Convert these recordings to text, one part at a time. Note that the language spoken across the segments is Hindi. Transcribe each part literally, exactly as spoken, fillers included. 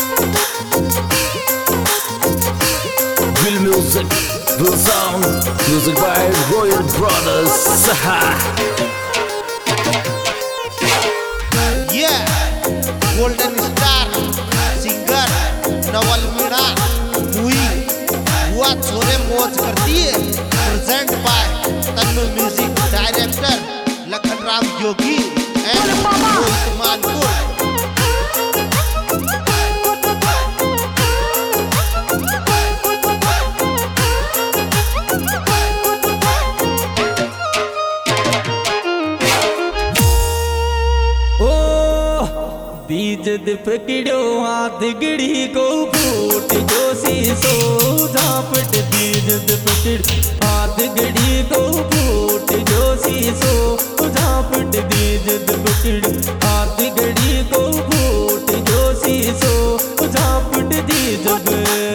Real music, real sound, music by Royal Brothers. Yeah, golden star singer Naval Meena हुई हुआ छोरे मौज करती है। Present by Tannu music director Lakhan Ram Yogi and Rohit Manpur. बीज पकड़ो हाथ गिड़ी को फूट जो शीशो झापट बीज पकड़ हाथ गिड़ी को फूट जो शीशो झापट बीज पकड़ हाथ गिड़ी को फूट जो शीशो झापट दी जब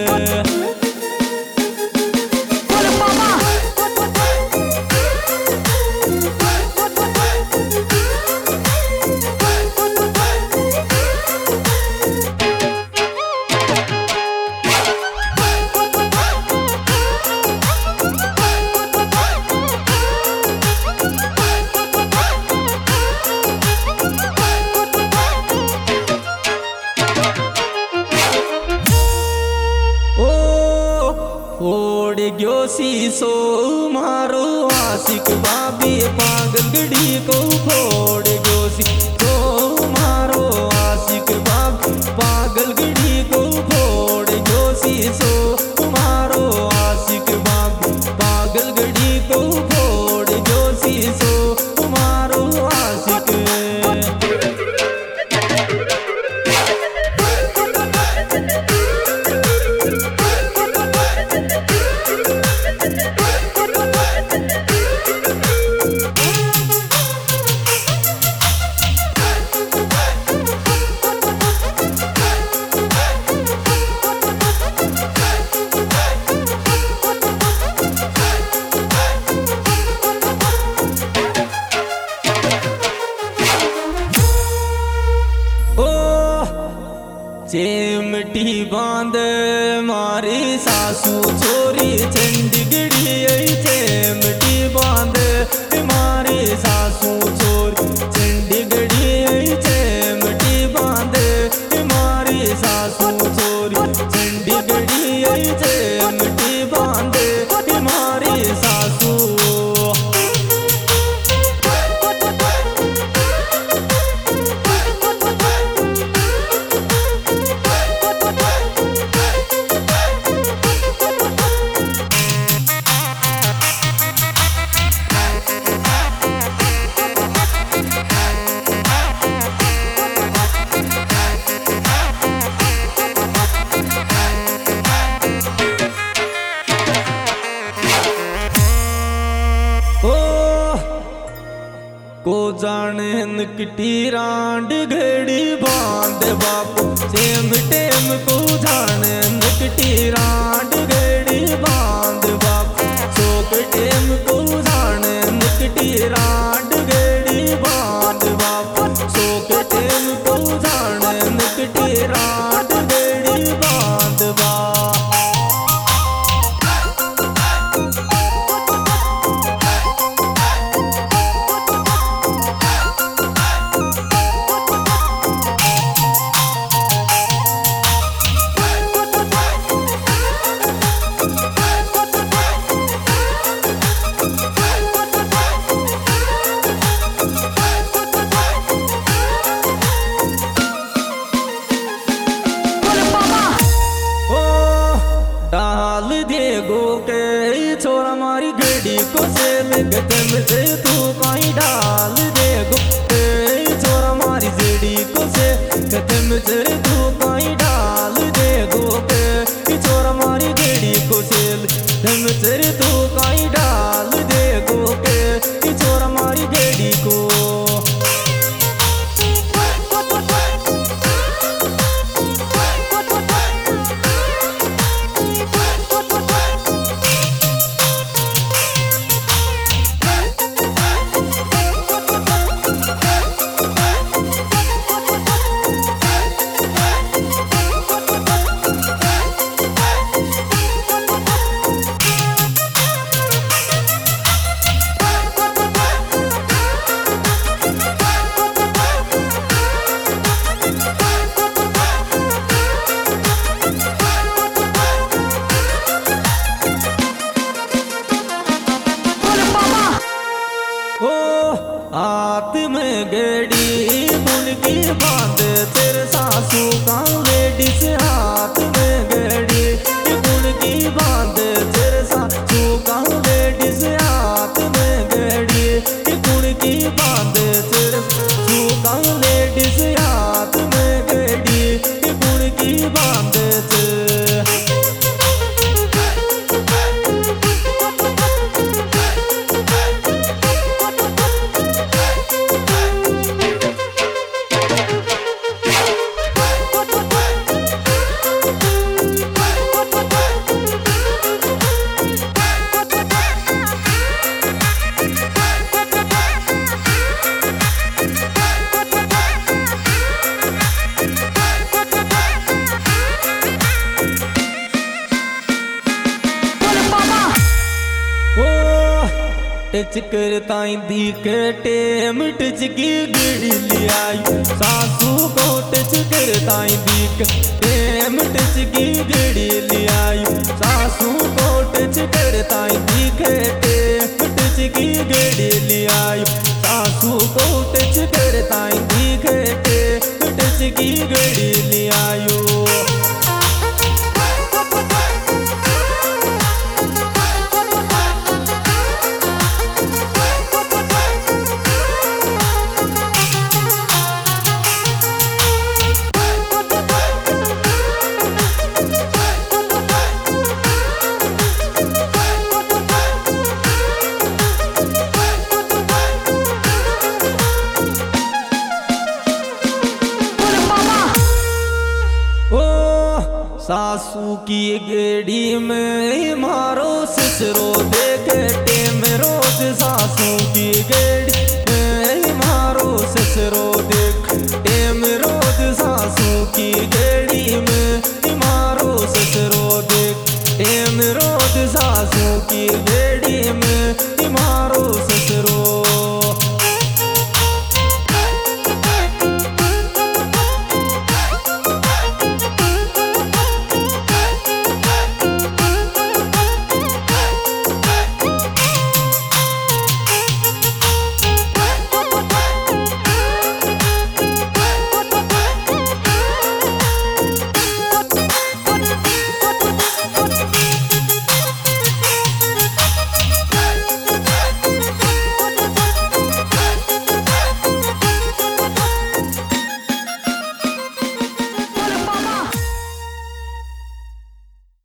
फोड़ गयो शीशो मारो आशिक बाबी पागल गड़ी को फोड़ गयो शीशो मारो आशिक बाबी पागल गड़ी को फोड़ गयो शीशो मारो आशिक बाबी पागल गड़ी को फोड़ गयो शीशो मारो आशिक। चेमटी बांध मारी सासू छोरी चंडीगढ़ी चेमटी बांध मारी सासू छोरी चंडीगढ़ी चेमटी बांध मारी सासू छोरी चंडीगढ़ी चेमटी बांध मारी सासू। को जाने नकटी रांड घड़ी बांध बापू सेम टेम को जाने नकटी रांड घड़ी बांध बापू सोक टेम को जाने नकटी रांड घड़ी बांध बापू सोक टेम को जाने नकटी रांड घड़ी बांध बा। छोरा मारी गड़ी को सेल गतम से तू कहीं डाल देगो छोरा मारी जड़ी को से गतम से तू कहीं डाल देगो छोरा मारी गड़ी को सेल गतम से तू कहीं डाल देगो छोरा मारी गड़ी को। टच करता दिखे टेम टच की गड़ी ले आई सासू को टच करता दिखे टेम टच की गड़ी ले आई सासू को टच करता दिखे टेम टच की गड़ी ले आई सासू को टच करता दिखे टेम टच की गड़ी ले आयो। सासू की गेड़ी में मारो ससुरो देखे टेम रोज सासू की गेड़ी में मारो ससुरो देख टेम रोज सासू की गेड़ी में मारो ससुरो देख टेम रोज सासू की गेड़ी